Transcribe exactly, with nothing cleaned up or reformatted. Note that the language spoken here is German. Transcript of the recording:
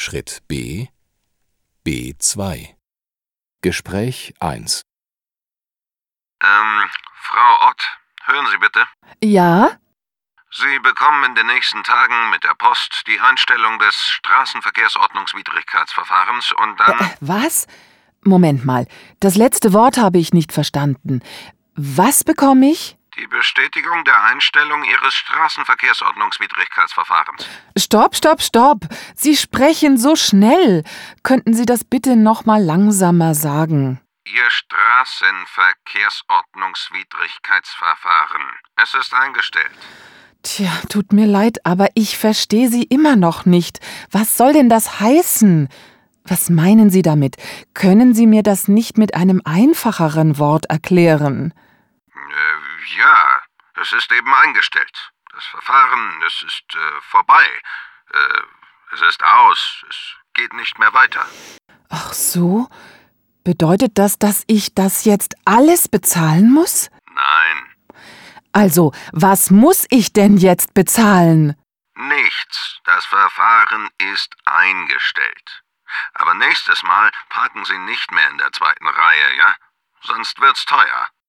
Schritt B. B zwei. Gespräch eins. Ähm, Frau Ott, hören Sie bitte. Ja? Sie bekommen in den nächsten Tagen mit der Post die Einstellung des Straßenverkehrsordnungswidrigkeitsverfahrens und dann... Äh, was? Moment mal, das letzte Wort habe ich nicht verstanden. Was bekomme ich? Die Bestätigung der Einstellung Ihres Straßenverkehrsordnungswidrigkeitsverfahrens. Stopp, stopp, stopp! Sie sprechen so schnell. Könnten Sie das bitte noch mal langsamer sagen? Ihr Straßenverkehrsordnungswidrigkeitsverfahren. Es ist eingestellt. Tja, tut mir leid, aber ich verstehe Sie immer noch nicht. Was soll denn das heißen? Was meinen Sie damit? Können Sie mir das nicht mit einem einfacheren Wort erklären? Äh, ja, es ist eben eingestellt. Das Verfahren, es ist äh, vorbei. Äh, es ist aus. Es geht nicht mehr weiter. Ach so? Bedeutet das, dass ich das jetzt alles bezahlen muss? Nein, Also, was muss ich denn jetzt bezahlen? nichts. Das Verfahren ist eingestellt. Aber nächstes Mal parken Sie nicht mehr in der zweiten Reihe, ja? Sonst wird's teuer.